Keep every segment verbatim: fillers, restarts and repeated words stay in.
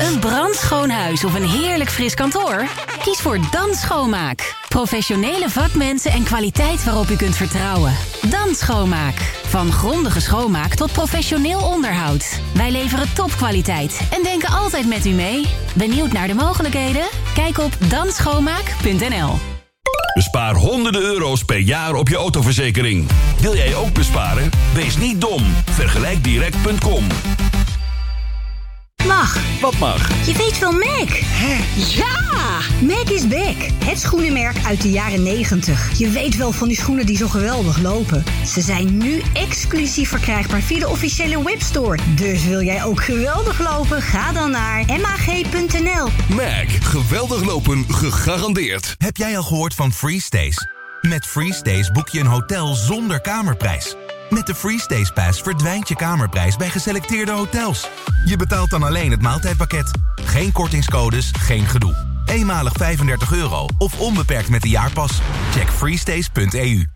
Een brandschoon huis of een heerlijk fris kantoor? Kies voor Dan Schoonmaak. Professionele vakmensen en kwaliteit waarop u kunt vertrouwen. Dan Schoonmaak. Van grondige schoonmaak tot professioneel onderhoud. Wij leveren topkwaliteit en denken altijd met u mee. Benieuwd naar de mogelijkheden? Kijk op dan schoonmaak punt n l. Bespaar honderden euro's per jaar op je autoverzekering. Wil jij ook besparen? Wees niet dom. Vergelijk direct punt com. Mag. Wat mag? Je weet wel Mac. Hè? Ja! Mac is back. Het schoenenmerk uit de jaren negentig. Je weet wel van die schoenen die zo geweldig lopen. Ze zijn nu exclusief verkrijgbaar via de officiële webstore. Dus wil jij ook geweldig lopen? Ga dan naar m a g punt n l. Mac. Geweldig lopen gegarandeerd. Heb jij al gehoord van FreeStays? Met FreeStays boek je een hotel zonder kamerprijs. Met de FreeStays Pass verdwijnt je kamerprijs bij geselecteerde hotels. Je betaalt dan alleen het maaltijdpakket. Geen kortingscodes, geen gedoe. Eenmalig vijfendertig euro of onbeperkt met de jaarpas. Check freestays punt e u.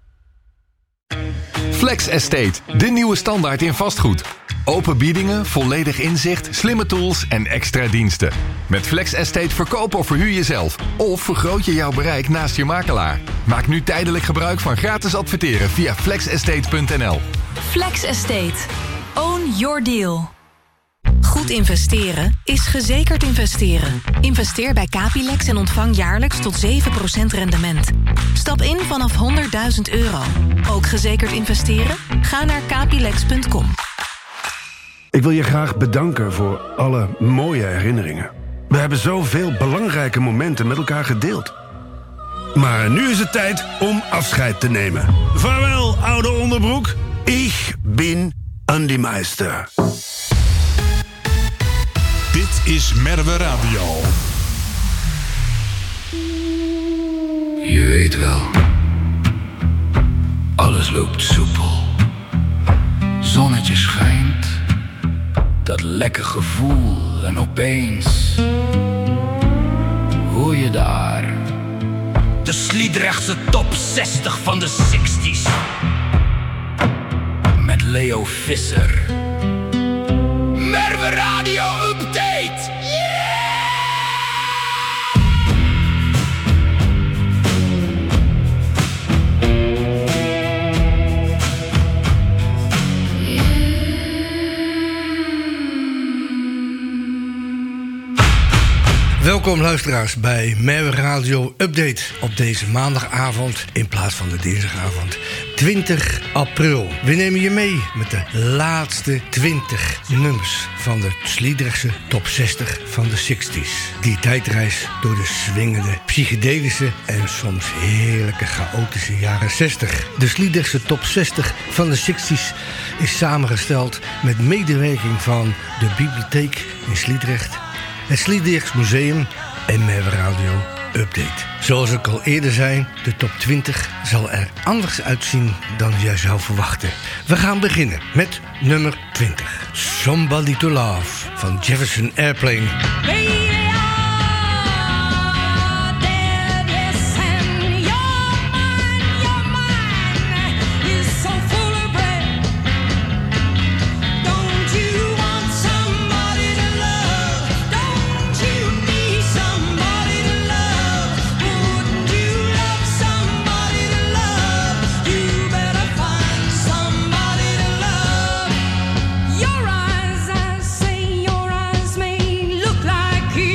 Flex Estate, de nieuwe standaard in vastgoed. Open biedingen, volledig inzicht, slimme tools en extra diensten. Met Flex Estate verkoop of verhuur je zelf. Of vergroot je jouw bereik naast je makelaar. Maak nu tijdelijk gebruik van gratis adverteren via flex estate punt n l. Flex Estate. Own your deal. Goed investeren is gezekerd investeren. Investeer bij Capilex en ontvang jaarlijks tot zeven procent rendement. Stap in vanaf honderdduizend euro. Ook gezekerd investeren? Ga naar capilex punt com. Ik wil je graag bedanken voor alle mooie herinneringen. We hebben zoveel belangrijke momenten met elkaar gedeeld. Maar nu is het tijd om afscheid te nemen. Vaarwel, oude onderbroek. Ik ben Andy Meister. Dit is Merwe Radio. Je weet wel, alles loopt soepel. Zonnetje schijnt, dat lekker gevoel. En opeens hoor je daar de Sliedrechtse top zestig van de zestig's. Met Leo Visser. Merwe Radio Update! Welkom luisteraars bij Merwe Radio Update op deze maandagavond in plaats van de dinsdagavond twintig april. We nemen je mee met de laatste twintig nummers van de Sliedrechtse top zestig van de zestig's. Die tijdreis door de swingende, psychedelische en soms heerlijke chaotische jaren zestig. De Sliedrechtse top zestig van de zestig's is samengesteld met medewerking van de Bibliotheek in Sliedrecht, het Sliedrechts Museum en Merwe Radio Update. Zoals ik al eerder zei, de top twintig zal er anders uitzien dan jij zou verwachten. We gaan beginnen met nummer twintig. Somebody to Love van Jefferson Airplane. Hey! Your eyes, I say, your eyes may look like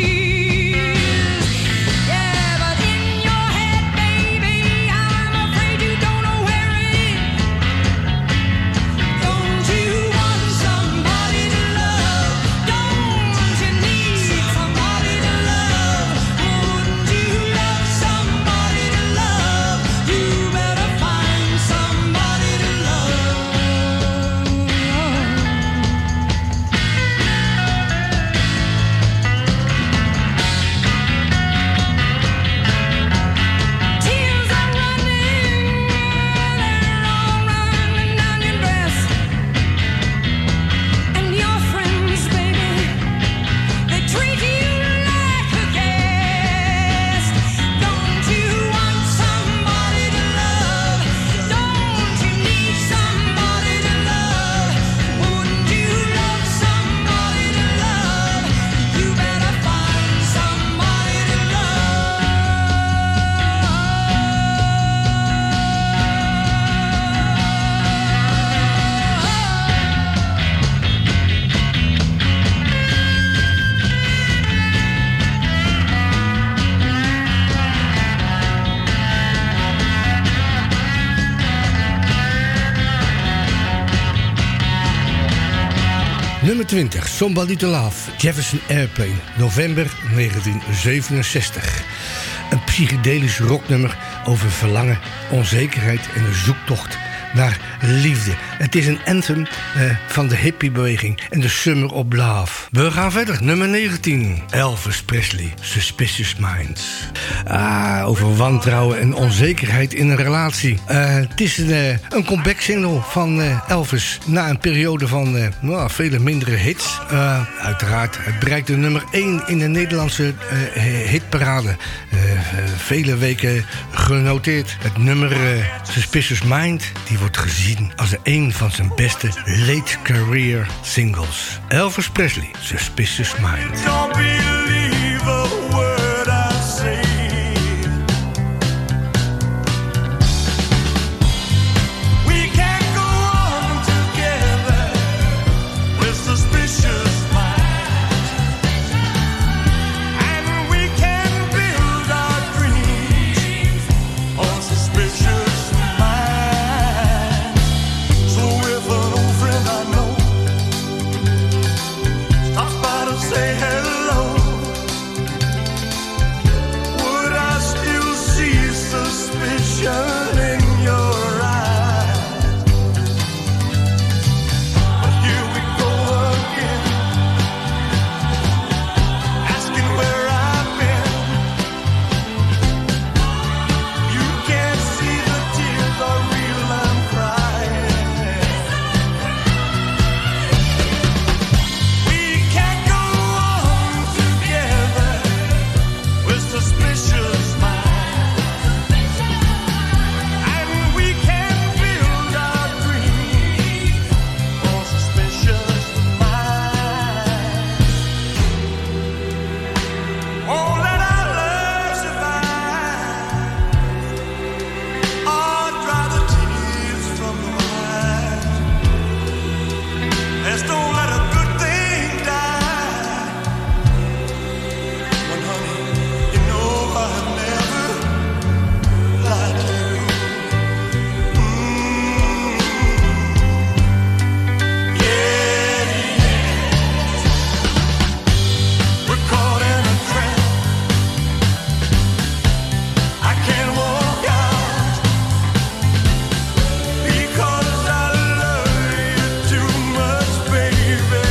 Nummer twintig, Somebody to Love, Jefferson Airplane, november negentien zevenenzestig. Een psychedelisch rocknummer over verlangen, onzekerheid en een zoektocht naar liefde. Het is een anthem uh, van de hippiebeweging en de Summer of Love. We gaan verder. Nummer negentien. Elvis Presley, Suspicious Minds. Ah, over wantrouwen en onzekerheid in een relatie. Uh, het is een, uh, een comeback single van uh, Elvis na een periode van uh, nou, vele mindere hits. Uh, uiteraard, het bereikte nummer één in de Nederlandse uh, hitparade. Uh, uh, vele weken genoteerd. Het nummer uh, Suspicious Mind, die wordt gezien als een van zijn beste late career singles. Elvis Presley, Suspicious Mind. Don't believe a word I say. We can't go on together with suspicious minds, and we can build our dreams on suspicious minds. So if an old friend I know stops by to say hello, would I still see suspicion in your eyes? But here we go again, asking where I've been. You can't see the tears are real, I'm crying. We can't go on together with suspicious minds, and we can't build our dreams on suspicious minds. Won't let our love survive, or dry the tears from the eyes. Let's don't let a good thing die. When honey, you know I've never lied to you. Mm. Yeah, yeah. We're caught in a trap. I can't walk out because I love you too much, baby.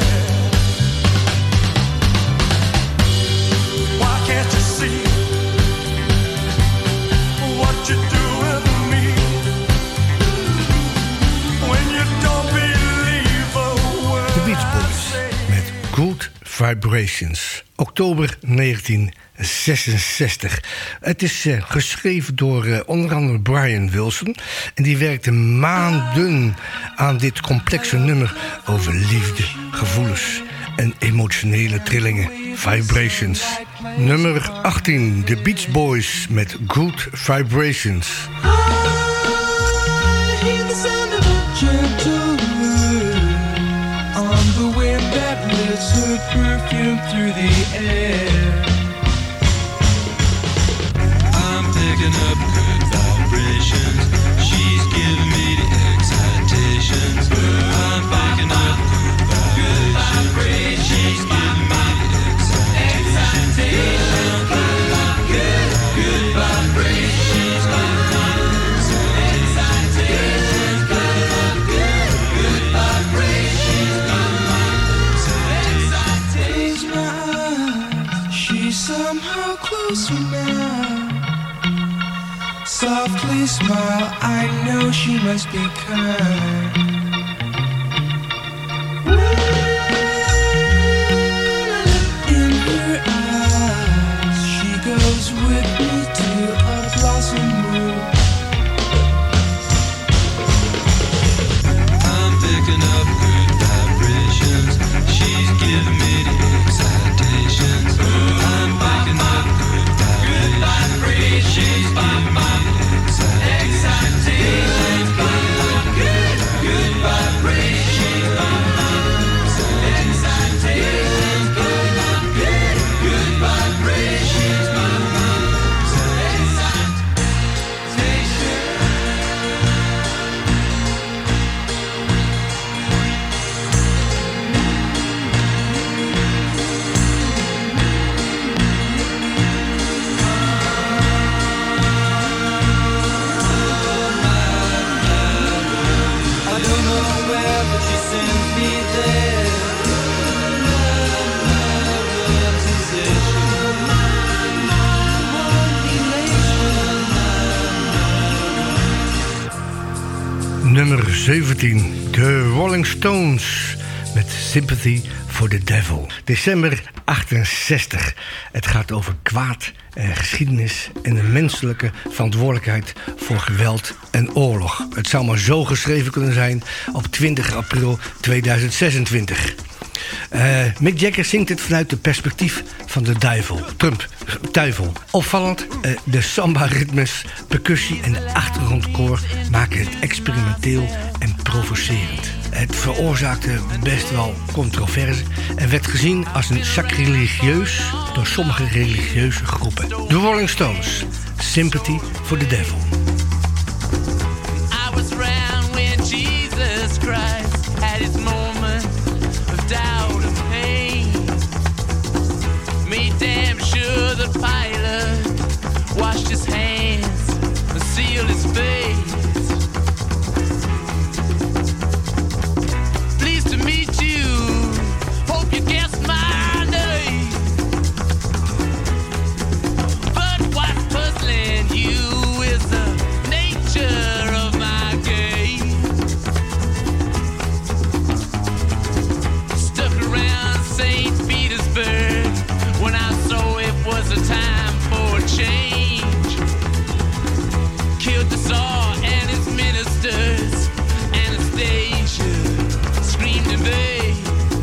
Why can't you see what you're doing to me when you don't believe a word The Beach I Boys say? met Good Vibrations. Oktober negentien zesenzestig. Het is uh, geschreven door uh, onder andere Brian Wilson. En die werkte maanden aan dit complexe nummer over liefde, gevoelens en emotionele trillingen. Vibrations. Nummer achttien. The Beach Boys met Good Vibrations. Hear the sound of a gentle wind on the wind that lifts her perfume through the air. I'm picking up good vibrations. She's giving me the excitations. I'm picking up good vibrations. She's giving me the excitations. Good, good vibrations. She's giving me the excitations. Good, good vibrations. Close my eyes. She's somehow closer now. Softly smile, I know she must be kind. In her eyes, she goes with me to a blossom room. I'm picking up good vibrations. She's giving me the excitations. I'm picking up good vibrations. She's giving me the excitations. Good, good nummer zeventien. De Rolling Stones met Sympathy for the Devil. December achtenzestig. Het gaat over kwaad en geschiedenis en de menselijke verantwoordelijkheid voor geweld en oorlog. Het zou maar zo geschreven kunnen zijn op twintig april tweeduizend zesentwintig. Uh, Mick Jagger zingt het vanuit het perspectief van de duivel. Trump, duivel. Opvallend, uh, de samba-ritmes, percussie en de achtergrondkoor maken het experimenteel en provocerend. Het veroorzaakte best wel controverse en werd gezien als een sacrilegieus door sommige religieuze groepen. De Rolling Stones, Sympathy for the Devil. I was around when Jesus Christ had his moment of doubt and pain. Made damn sure that Pilate washed his hands and sealed his face. Pleased to meet you, hope you guessed my name. But what's puzzling you is the nature of my game. Stuck around Saint Petersburg when I saw it was a time for a change. Killed the Tsar and his ministers. Anastasia screamed in vain.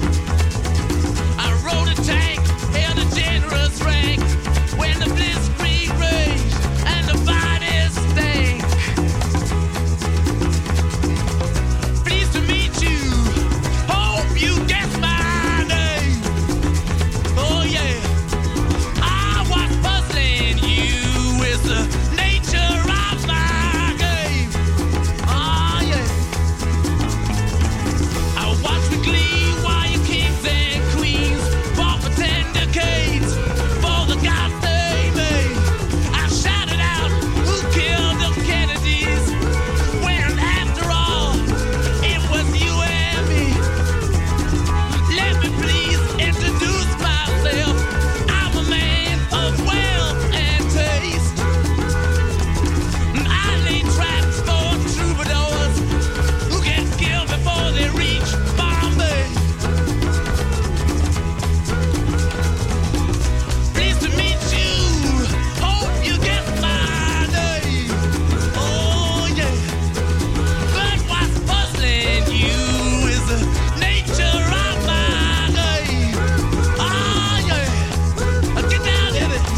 I rode a tank, held a generous rank when the blitzkrieg raged and the bodies stank. Pleased to meet you, hope you guess my name. Oh yeah, I was puzzling you is the nature of my game. Oh yeah, I watch with glee while your kings and queens fought for ten decades for the gods they made. I shouted out, who killed the Kennedys? When after all, it was you and me. Let me please introduce myself. I'm a man of wealth and taste. I lay traps for troubadours who get killed before they reach Bombay. Pleased to meet you, hope you get my name. Oh yeah, but what's puzzling you is the nature of my game. Oh yeah, get down in it.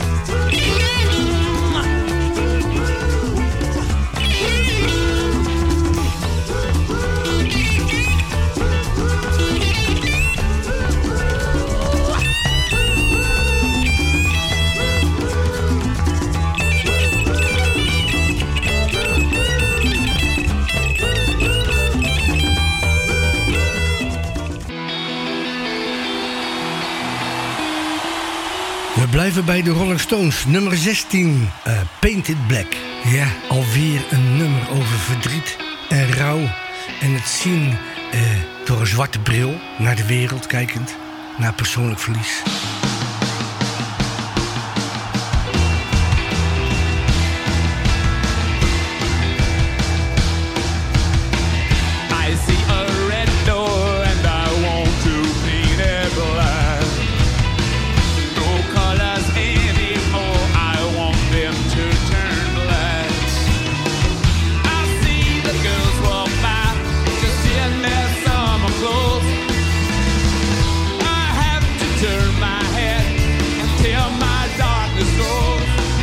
We blijven bij de Rolling Stones, nummer zestien, uh, Painted Black. Ja, alweer een nummer over verdriet en rouw. En het zien uh, door een zwarte bril, naar de wereld kijkend, naar persoonlijk verlies. I see a red door and I want to paint it black. No colors anymore, I want them to turn black. I see the girls walk by, just in their summer clothes. I have to turn my head until my darkness goes.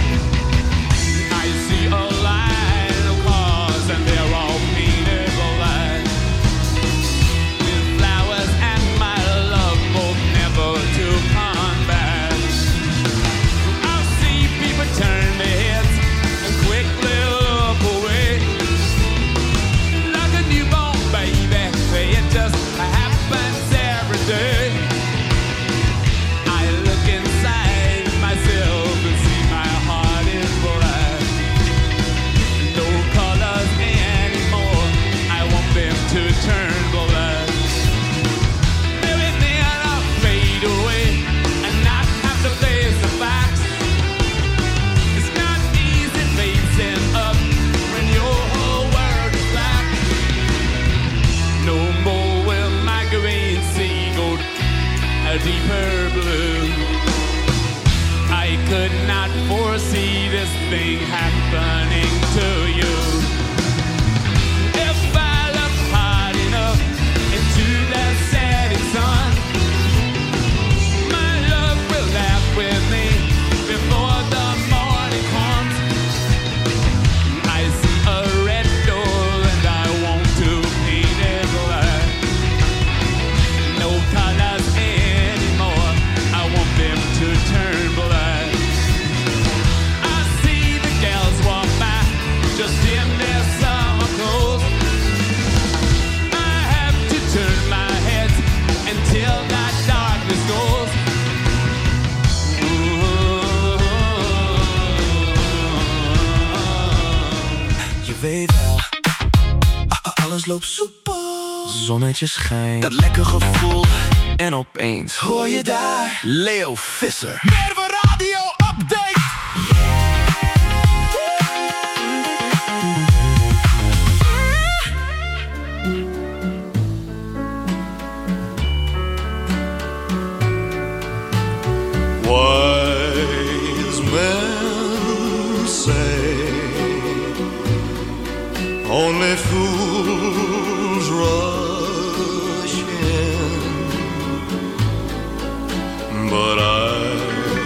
I see a line of cars and they're all painted black. With flowers and my love both never to come back. I see people turn their heads and quickly look away. Like a newborn baby, it just happens every day. I look inside myself and see could not foresee this thing happening to you. If I look hard enough into the setting sun, my love will laugh with me before the morning comes. I see a red door and I want to paint it black. No colors anymore, I want them to turn black. I see the gals walk by just in their summer clothes. I have to turn my head until that darkness goes. Je weet wel, alles loopt soepel. Zonnetje schijnt, dat lekker gevoel. En opeens hoor je daar Leo Visser. Merwe Radio Update. Wise men say only fools rush in, but I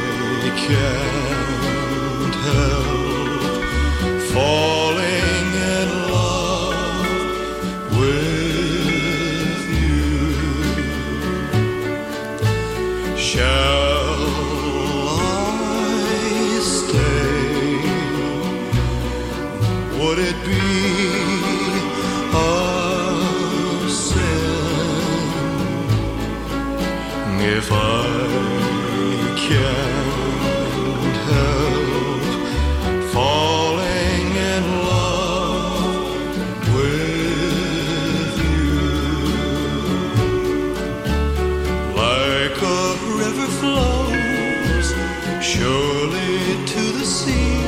can't help falling in love with you. Shall I stay? Would it be a sin if I can't help falling in love with you? Like a river flows surely to the sea,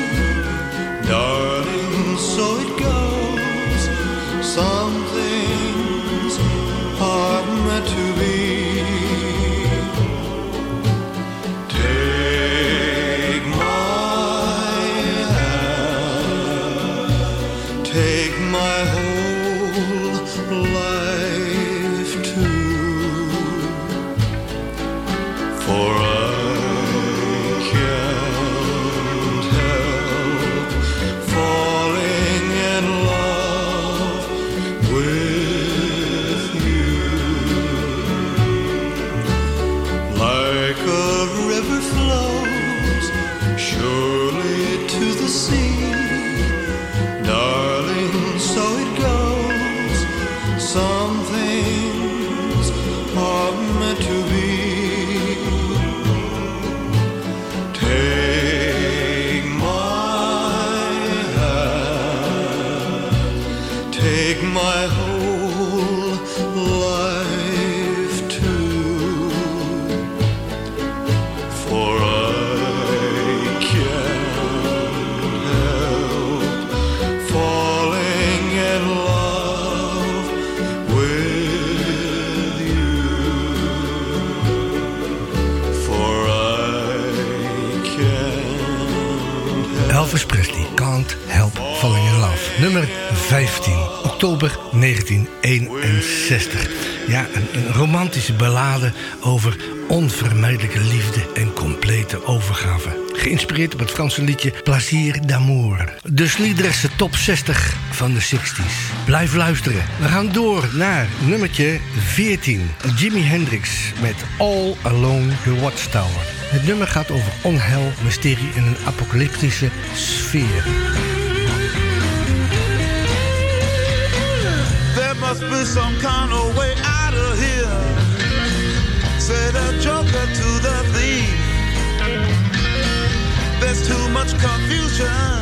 darling, so it goes. Some things are meant to be. Take my hand, take my whole life too, for I can't help falling in love with you. Like a river flows surely to the sea, darling, so it goes. Some things are meant to be. Take my hand, take my whole life too, for I can't help falling in love with you. For I can't help. Elvis Presley, Can't Help Falling in Love. Nummer vijftien, oktober negentien eenenzestig. Ja, een, een romantische ballade over onvermijdelijke liefde en complete overgave. Geïnspireerd op het Franse liedje Plaisir d'amour. De Sliedrechtse top zestig van de zestig's. Blijf luisteren. We gaan door naar nummertje veertien. Jimi Hendrix met All Along the Watchtower. Het nummer gaat over onheil, mysterie en een apocalyptische sfeer. There must be some kind of way out of here, said a joker to the thief. There's too much confusion,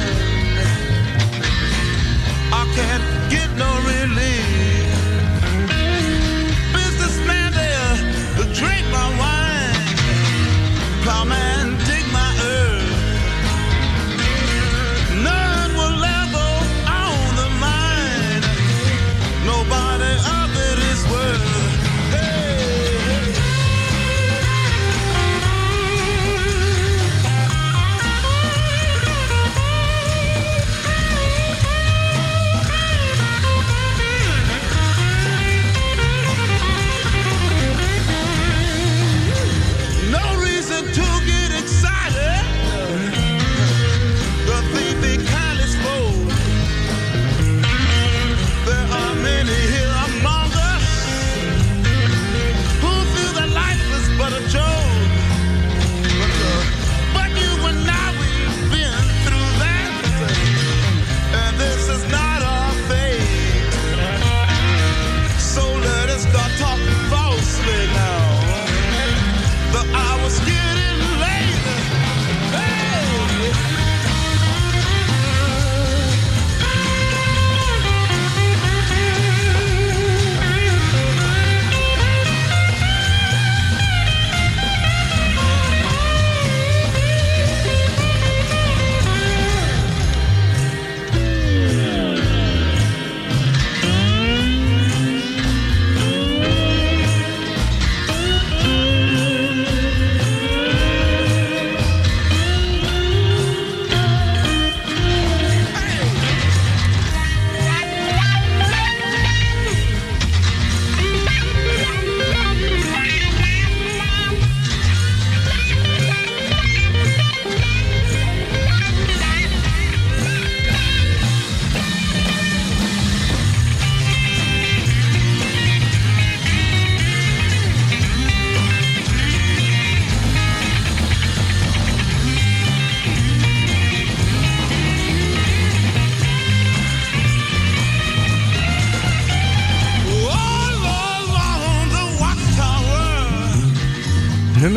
I can't get no relief. Businessman there, drink my wine. Plowman, dig my earth. None will level on the mine. Nobody of it is worth. Hey.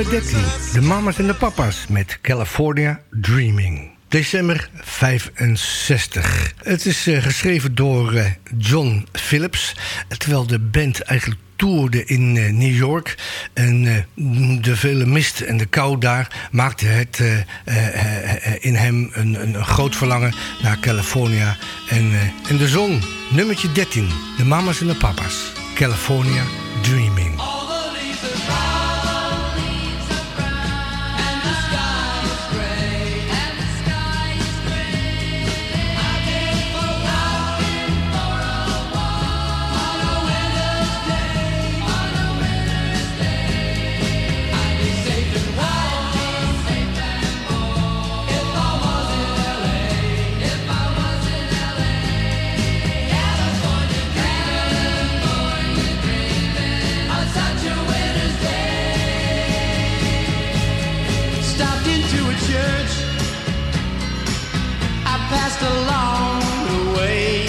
nummer dertien. De mama's en de papa's met California Dreaming. December vijfenzestig. Het is uh, geschreven door uh, John Phillips. Terwijl de band eigenlijk toerde in uh, New York. En uh, de vele mist en de kou daar maakte het uh, uh, uh, in hem een, een, een groot verlangen naar California. En, uh, en de zon, nummertje dertien. De mama's en de papa's. California Dreaming. Passed along the way.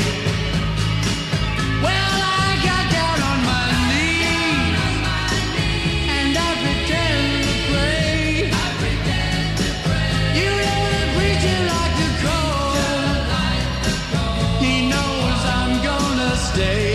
Well, I got down on my knees and I pretend to pray. You know the preacher like to call. He knows I'm gonna stay.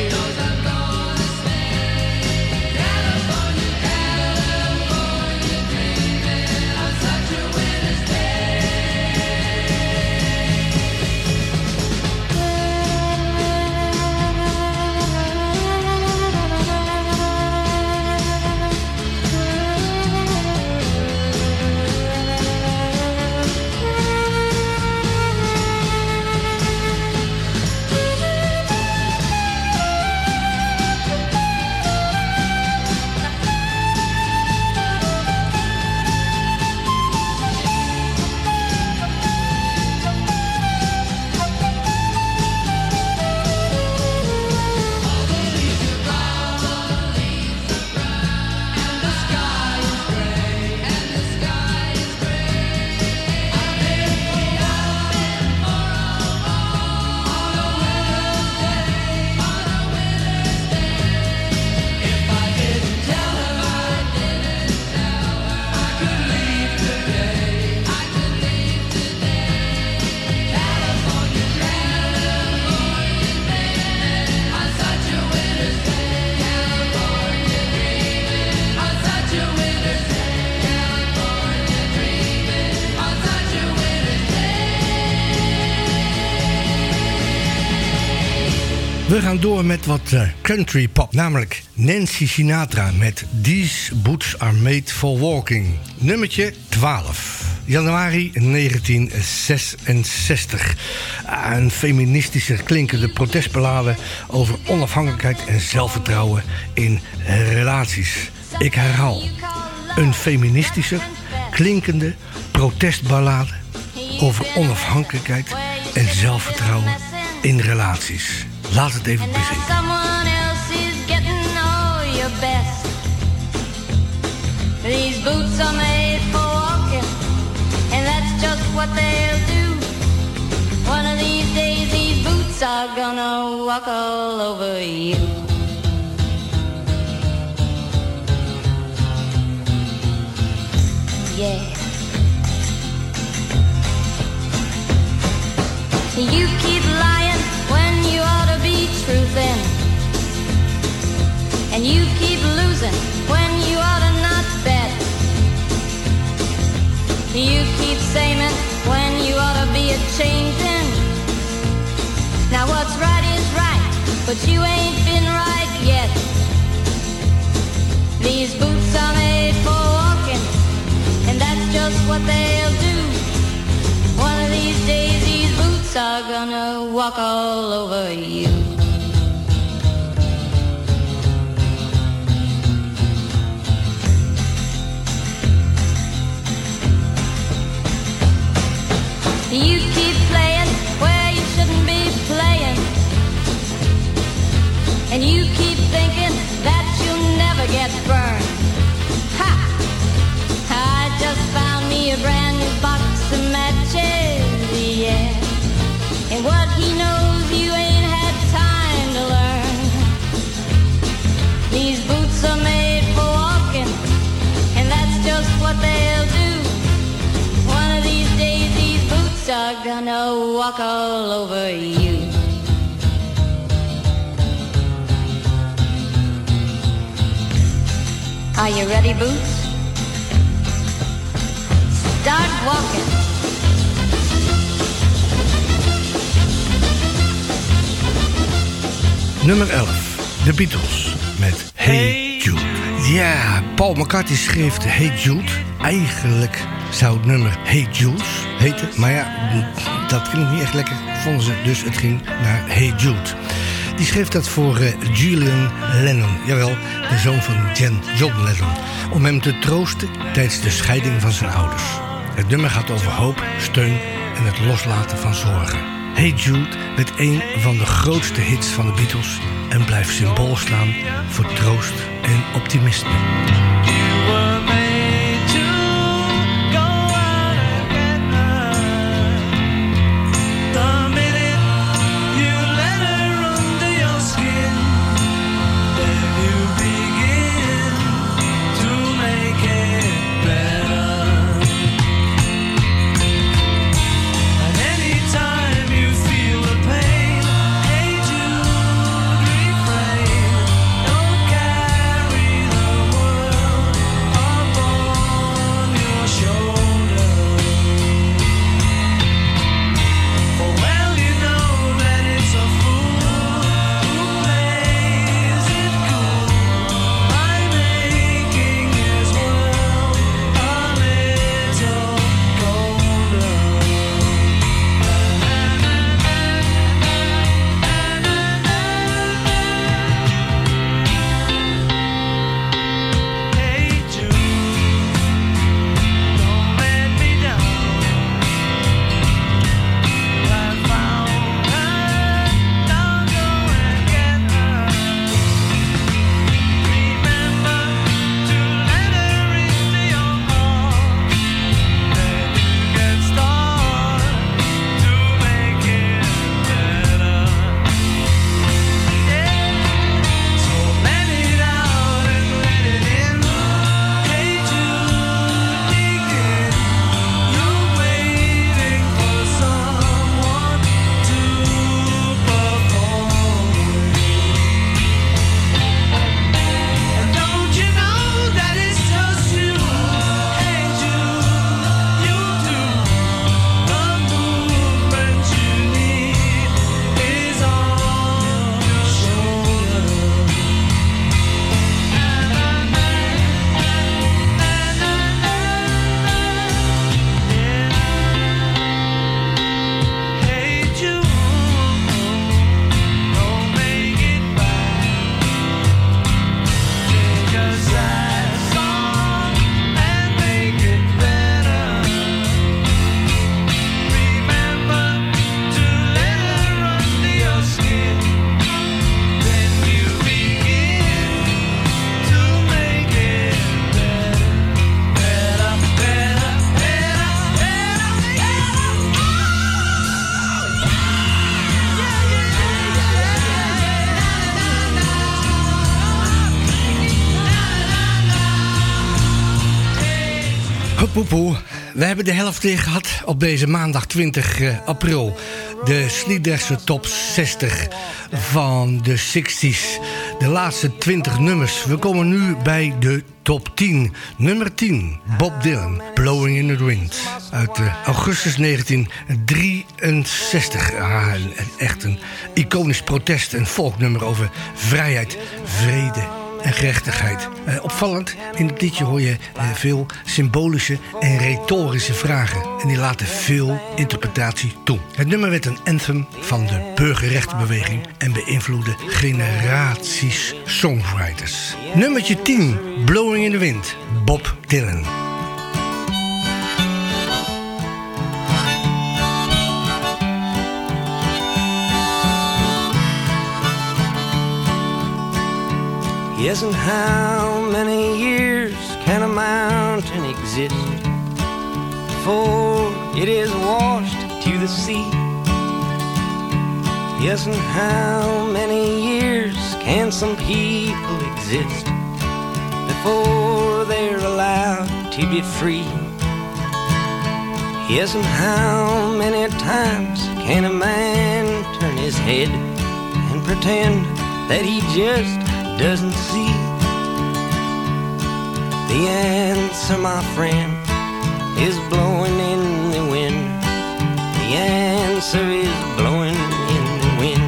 We gaan door met wat uh, country pop, namelijk Nancy Sinatra met These Boots Are Made For Walking. Nummertje twaalf. Januari negentien zesenzestig. Een feministische klinkende protestballade over onafhankelijkheid en zelfvertrouwen in relaties. Ik herhaal. Een feministische klinkende protestballade over onafhankelijkheid en zelfvertrouwen in relaties. Laat het even bezinken. Someone else is getting all your best. These boots are made for walking, and that's just what they'll do. One of these days these boots are gonna walk all over you. Yeah. You keep lying when you ought to be truthing, and you keep losing when you ought to not bet. You keep saying when you ought to be a changing. Now what's right is right, but you ain't been right yet. These boots are made for walking, and that's just what they'll do. One of these days these boots are gonna walk all over you. You keep playing where you shouldn't be playing, and you keep thinking that you'll never get burned. Ha! I just found me a brand new box of matches, yeah. And what he knows you ain't had time gonna walk all over you. Are you ready, Boots? Start walking. Nummer elf. The Beatles met Hey Jude. Ja, Paul McCartney schreef Hey Jude. Eigenlijk zou het nummer Hey Jules heten. Maar ja, dat klinkt niet echt lekker, vonden ze. Dus het ging naar Hey Jude. Die schreef dat voor uh, Julian Lennon. Jawel, de zoon van Jan, John Lennon. Om hem te troosten tijdens de scheiding van zijn ouders. Het nummer gaat over hoop, steun en het loslaten van zorgen. Hey Jude werd een van de grootste hits van de Beatles en blijft symbool staan voor troost en optimisme. Poepoe. We hebben de helft weer gehad op deze maandag twintig april. De Sliedrechtse top zestig van de zestig's. De laatste twintig nummers. We komen nu bij de top tien. Nummer tien. Bob Dylan. Blowing in the Wind. Uit uh, augustus negentien drieënzestig. Ah, een, echt een iconisch protest. Een volknummer over vrijheid, vrede en gerechtigheid. Uh, opvallend, in het liedje hoor je uh, veel symbolische en retorische vragen. En die laten veel interpretatie toe. Het nummer werd een anthem van de burgerrechtenbeweging en beïnvloedde generaties songwriters. Nummertje tien, Blowing in the Wind, Bob Dylan. Yes, and how many years can a mountain exist before it is washed to the sea? Yes, and how many years can some people exist before they're allowed to be free? Yes, and how many times can a man turn his head and pretend that he just doesn't see? The answer, my friend, is blowing in the wind. The answer is blowing in the wind.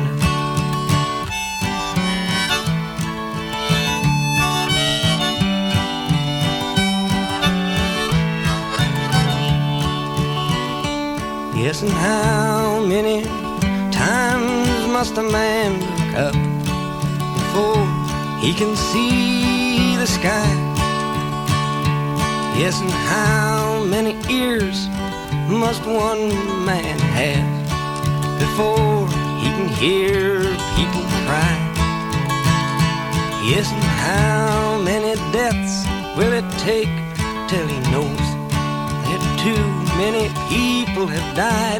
Yes, and how many times must a man look up before he can see the sky? Yes, and how many ears must one man have before he can hear people cry? Yes, and how many deaths will it take till he knows that too many people have died?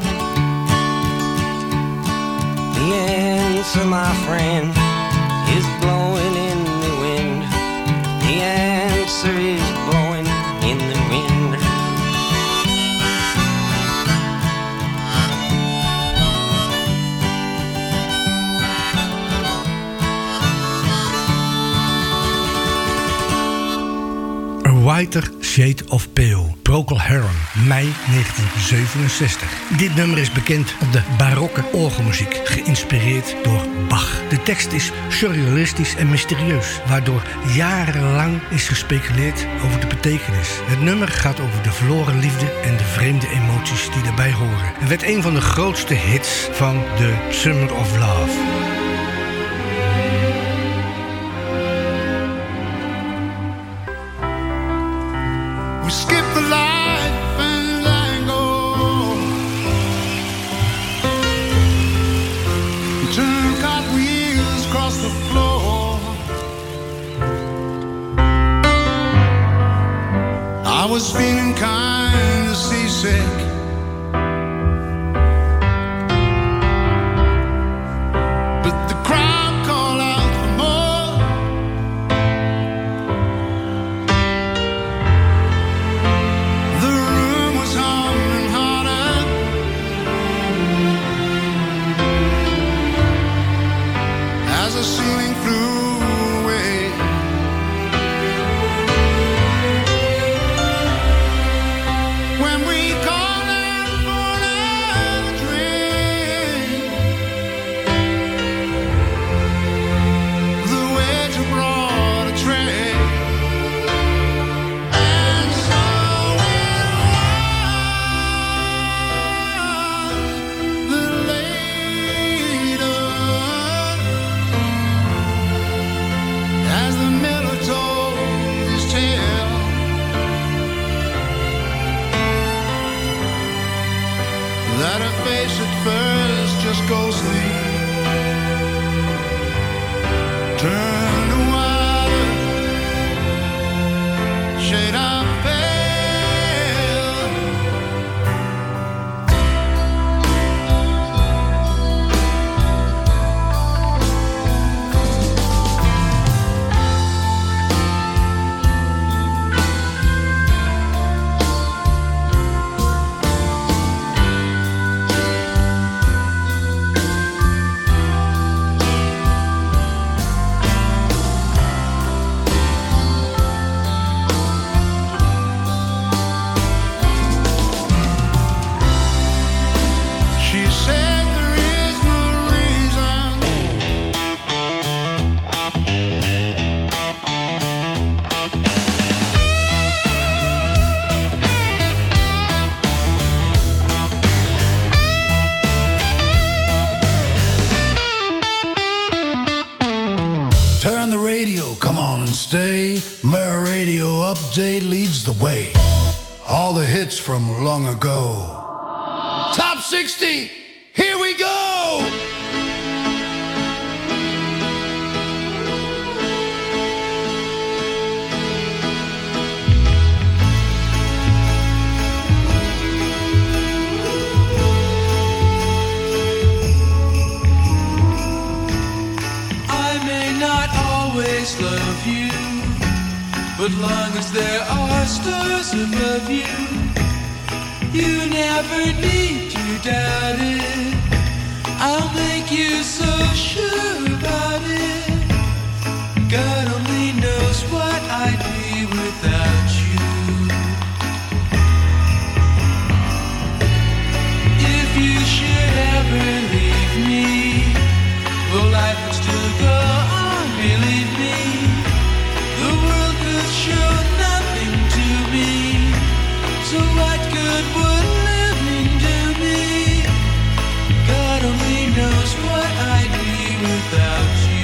The answer, my friend, is blowing in the wind. The answer is blowing in the wind. A Whiter Shade of Pale, Procol Harum, mei negentien zevenenzestig. Dit nummer is bekend op de barokke orgelmuziek, geïnspireerd door Bach. De tekst is surrealistisch en mysterieus, waardoor jarenlang is gespeculeerd over de betekenis. Het nummer gaat over de verloren liefde en de vreemde emoties die daarbij horen. Het werd een van de grootste hits van de Summer of Love. We skip the life and tango, turn cartwheels across the floor. I was feeling kind of seasick, but the crowd called out for more. The room was humming harder, as the ceiling flew away. When we called out for another drink, the waiter brought a tray, and so it was that later, as the miller told his tale, that her face at first just ghostly turned to white shade of pale. She said there is no reason Turn the radio, come on and stay. Mirror Radio Update leads the way. All the hits from long ago. Top sixty, here we go! I may not always love you, but long as there are stars above you, you never never need to doubt it. I'll make you so sure about it. God only knows what I'd be without you. If you should ever leave me, well, life would still go on, believe me. The world could show nothing to me, so what good would living do me? God only knows what I'd be without you.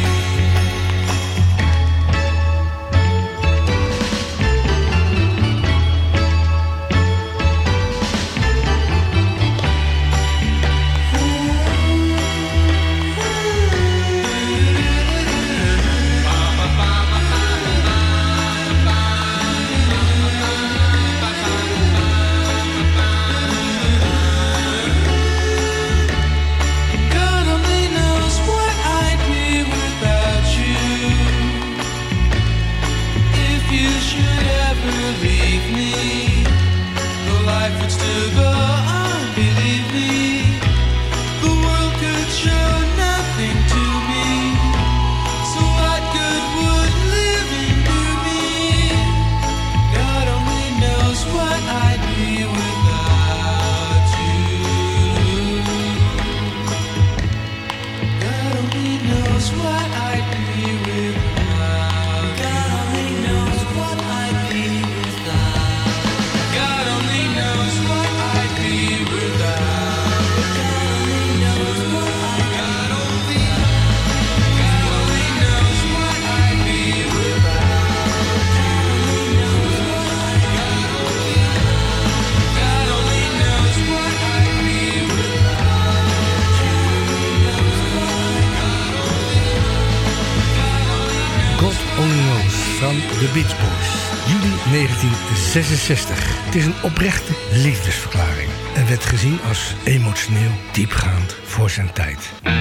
The Beach Boys, juli negentien zesenzestig. Het is een oprechte liefdesverklaring en werd gezien als emotioneel diepgaand voor zijn tijd.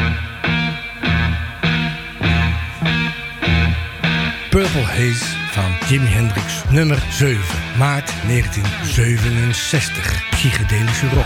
Purple Haze van Jimi Hendrix, nummer zeven, maart negentien zevenenzestig. Psychedelische rock.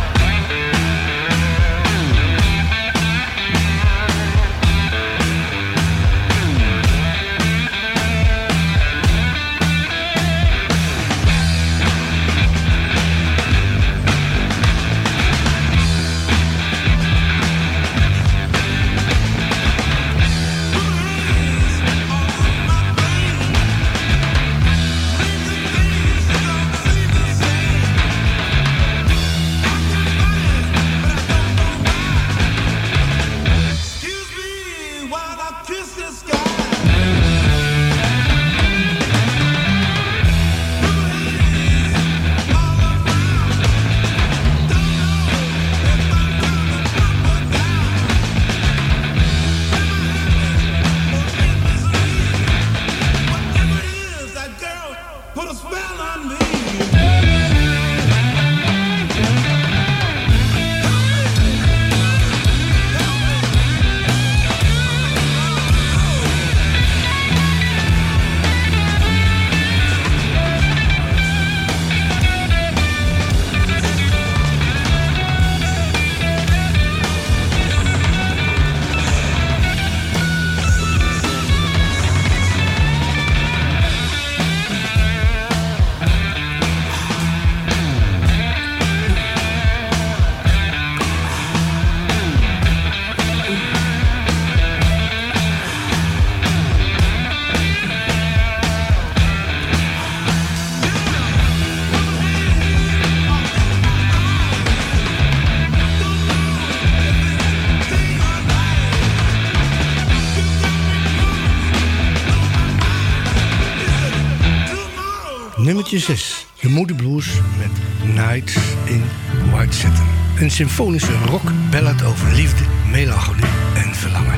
Nummertje zes. De Moederblues met Nights in White Satin. Een symfonische rock ballad over liefde, melancholie en verlangen.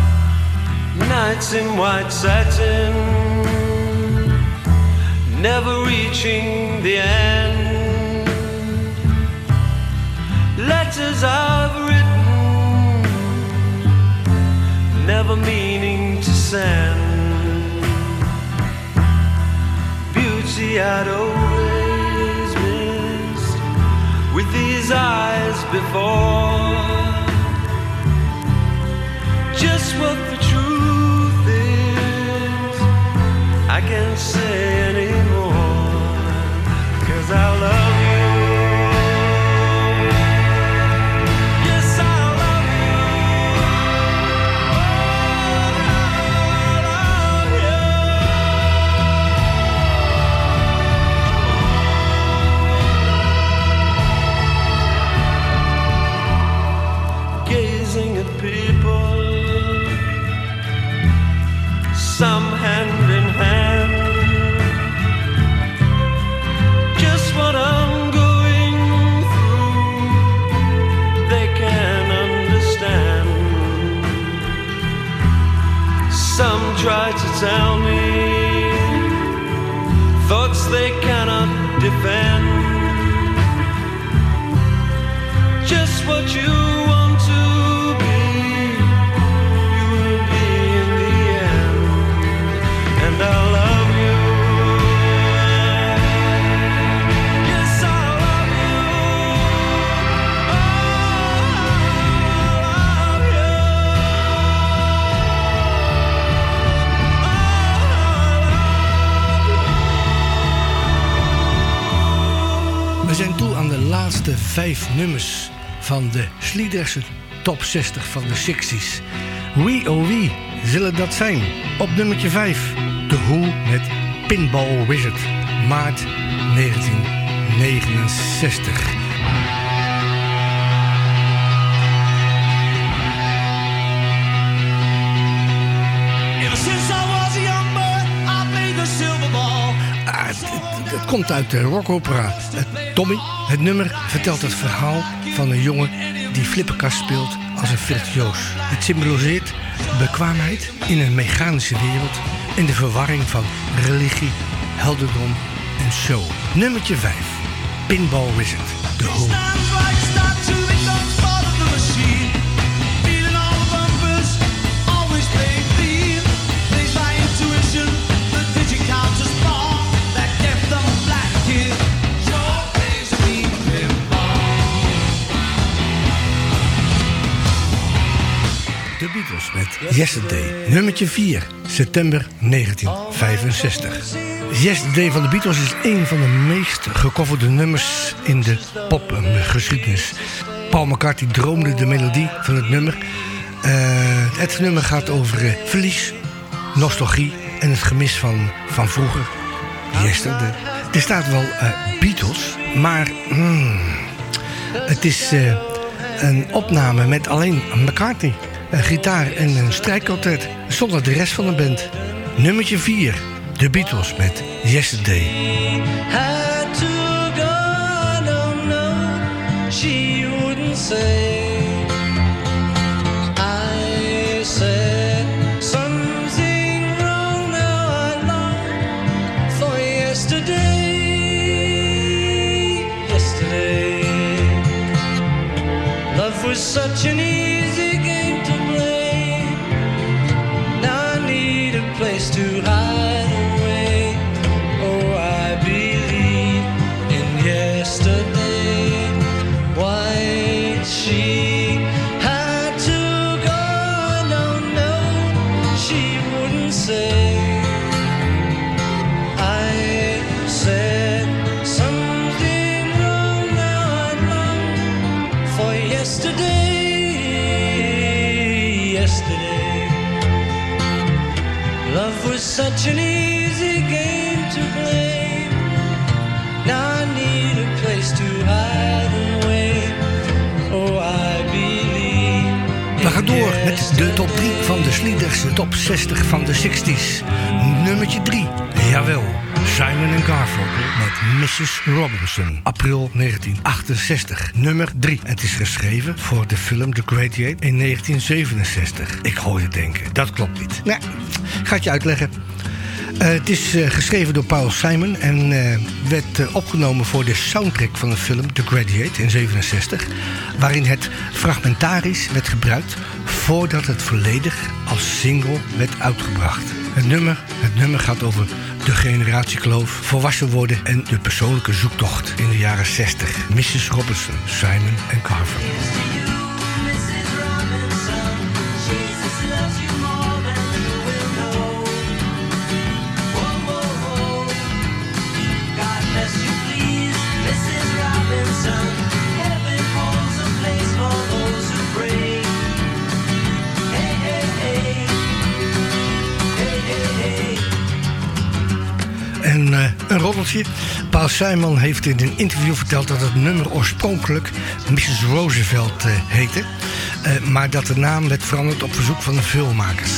Nights in white satin, never reaching the end. Letters I've written, never meaning to send. Beauty I'd always missed with these eyes before. Just what the truth is, I can't say anymore, 'cause I love you. Yes, I love you. Oh, I love you. Gazing at people, some hand in hand, just what I'm going through, they can understand. Some try to tell me thoughts they cannot defend, just what you want to be, you will be in the end. And I love you. Yes, I love you. Oh, I love you. We zijn toe aan de laatste vijf nummers van de Sliedrechtse top zestig van de zestig's. Wie oh wie zullen dat zijn? Op nummertje vijf, The Who met Pinball Wizard, maart negentien negenenzestig. Ever since I was a young boy, I played the silver ball. Ah, het, het- het komt uit de rockopera. Het Tommy, het nummer, vertelt het verhaal van een jongen die flipperkast speelt als een virtuoos. Het symboliseert bekwaamheid in een mechanische wereld en de verwarring van religie, heldendom en show. Nummertje vijf, Pinball Wizard, The Who. Stands right, start to become part of the machine. Feeling all the bumpers, always playing theme. Plays by intuition, the digit counters bar. That deaf dumb black kid sure plays me pinball. De Beatles met Yesterday. Nummertje vier, september negentien vijfenzestig. Yesterday van de Beatles is een van de meest gecoverde nummers in de popgeschiedenis. Paul McCartney droomde de melodie van het nummer. Uh, het nummer gaat over uh, verlies, nostalgie en het gemis van, van vroeger. Yesterday. Er staat wel uh, Beatles, maar hmm, het is uh, een opname met alleen McCartney. Een gitaar en een strijkkwartet, zonder de rest van de band. Nummertje vier, The Beatles met Yesterday. Had to go, no, no, she wouldn't say. I said something wrong, now I long for yesterday. Yesterday, love was such an easy game to play. Now I need a place to hide away. Oh, I believe in yesterday. Why she had to go, no, no, she wouldn't say. I said something wrong, now I long for yesterday. Yesterday, love was such an easy game to play. Now I need a place to hide away. Oh, I believe. We gaan door met de top drie van de Sliedrechtse top zestig van de zestig's. Nummertje drie, jawel, Simon en Garfunkel met missus Robinson, april negentien achtenzestig. Nummer drie. Het is geschreven voor de film The Gladiator in negentien zevenenzestig. Ik hoor je denken, dat klopt niet. Nou, ik ga het je uitleggen. Uh, het is uh, geschreven door Paul Simon en uh, werd uh, opgenomen voor de soundtrack van de film The Gladiator in zevenenzestig, waarin het fragmentarisch werd gebruikt voordat het volledig als single werd uitgebracht. Het nummer, het nummer gaat over de generatiekloof, volwassen worden en de persoonlijke zoektocht in de jaren zestig. missus Robinson, Simon en Garfunkel. En uh, een roddeltje. Paul Simon heeft in een interview verteld dat het nummer oorspronkelijk missus Roosevelt uh, heette. Uh, maar dat de naam werd veranderd op verzoek van de filmmakers.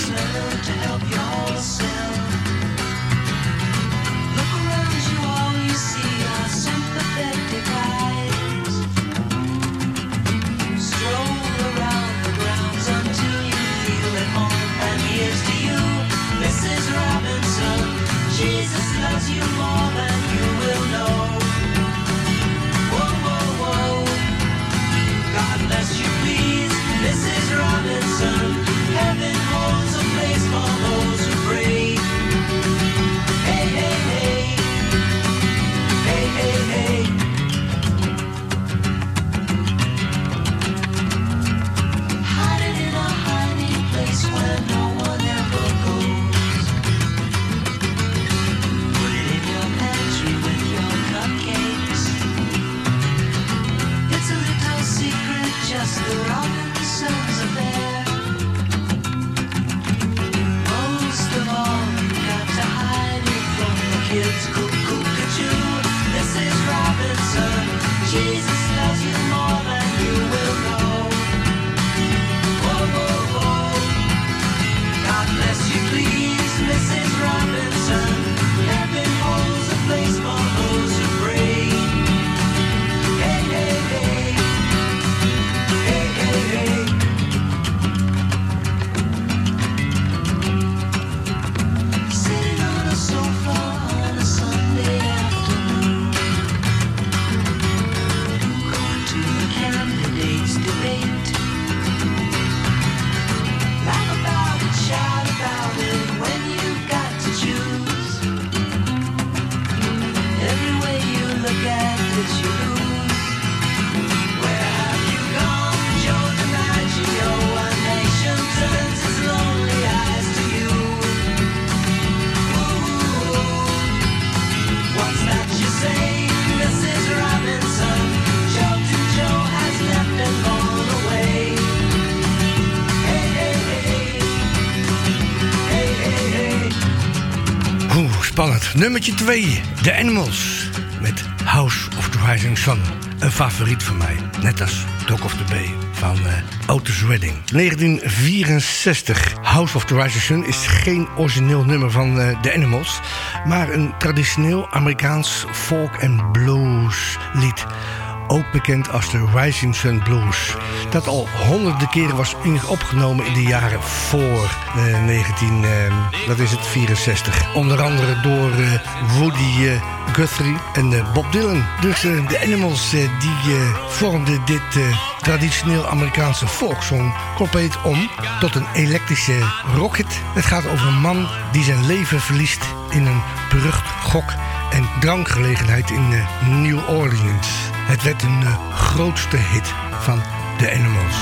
Spannend. Nummertje twee. The Animals. Met House of the Rising Sun. Een favoriet van mij. Net als Dock of the Bay van uh, Otis Redding. negentien vierenzestig. House of the Rising Sun is geen origineel nummer van uh, The Animals. Maar een traditioneel Amerikaans folk en blues lied. Ook bekend als de Rising Sun Blues. Dat al honderden keren was opgenomen in de jaren voor uh, negentien, uh, dat is het vierenzestig. Onder andere door uh, Woody uh, Guthrie en uh, Bob Dylan. Dus uh, de Animals uh, die uh, vormden dit uh, traditioneel Amerikaanse folksong compleet om tot een elektrische rockhit. Het gaat over een man die zijn leven verliest in een berucht gok- en drankgelegenheid in uh, New Orleans. Het werd een uh, grootste hit van The Animals.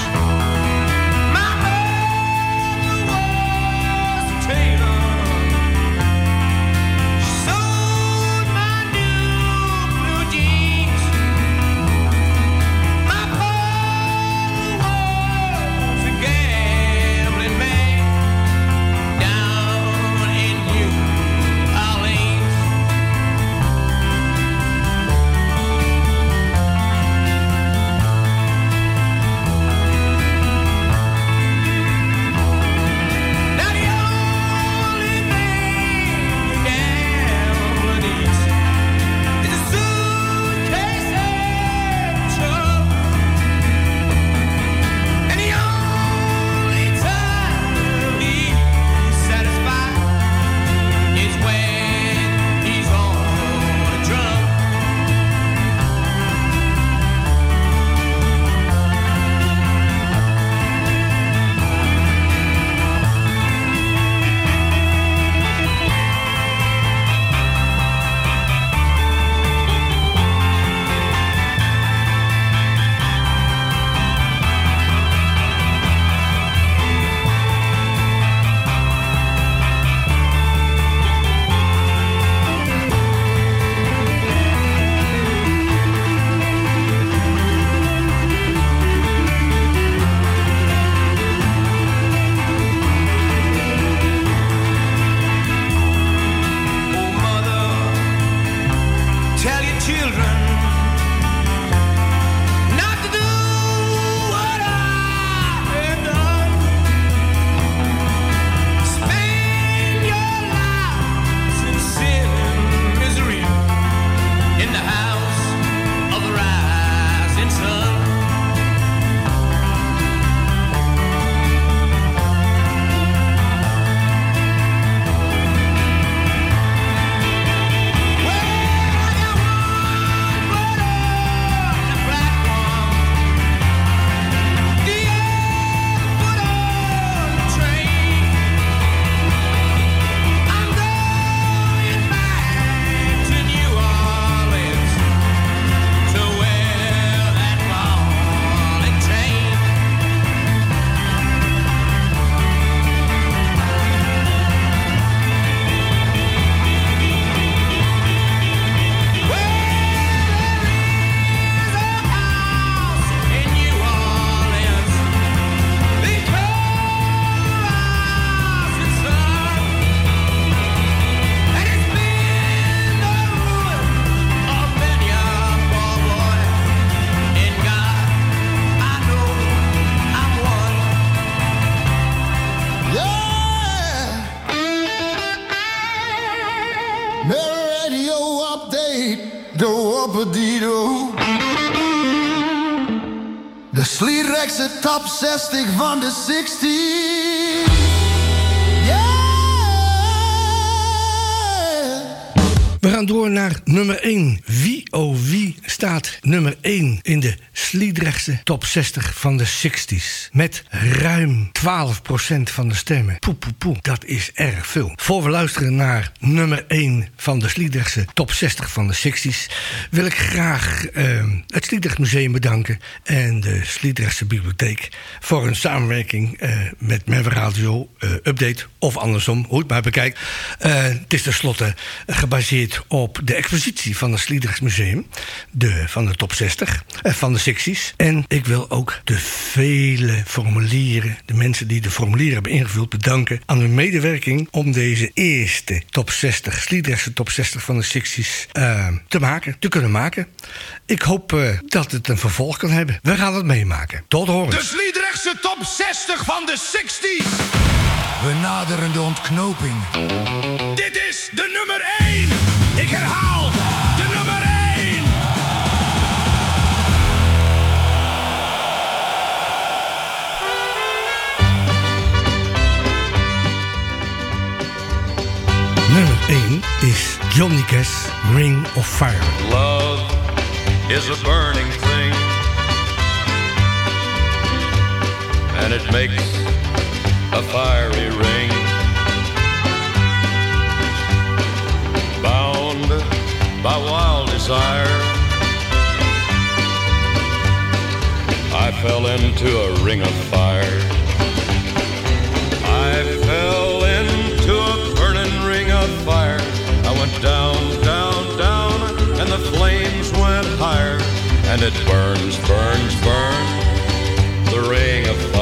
Thank Popedido. De Sliedrechtse top zestig van de zestig. We gaan door naar nummer één. Wie oh wie staat nummer één in de Sliedrechtse top zestig van de zestig's. Met ruim twaalf procent van de stemmen. Poe, poe, poe. Dat is erg veel. Voor we luisteren naar nummer één van de Sliedrechtse top zestig van de zestig's... wil ik graag uh, het Sliedrecht Museum bedanken en de Sliedrechtse Bibliotheek voor hun samenwerking uh, met Merwe Radio uh, Update. Of andersom, hoe het maar bekijkt. Uh, het is tenslotte gebaseerd op de expositie van het Sliedrechts Museum. De, van de top zestig, eh, van de secties. En ik wil ook de vele formulieren, de mensen die de formulieren hebben ingevuld, bedanken aan hun medewerking om deze eerste top zestig, Sliedrechtse top zestig van de secties uh, te maken, te kunnen maken. Ik hoop uh, dat het een vervolg kan hebben. We gaan het meemaken. Tot horens. De Sliedrechtse top zestig van de zestig's. We naderen de ontknoping. Dit is de nummer één. Ik herhaal, de nummer één. Nummer één is Johnny Cash, Ring of Fire. Love is a burning thing, and it makes a fiery ring. Bound by wild desire, I fell into a ring of fire. I fell into a burning ring of fire. I went down, down, down, and the flames went higher. And it burns, burns, burns, the ring of fire.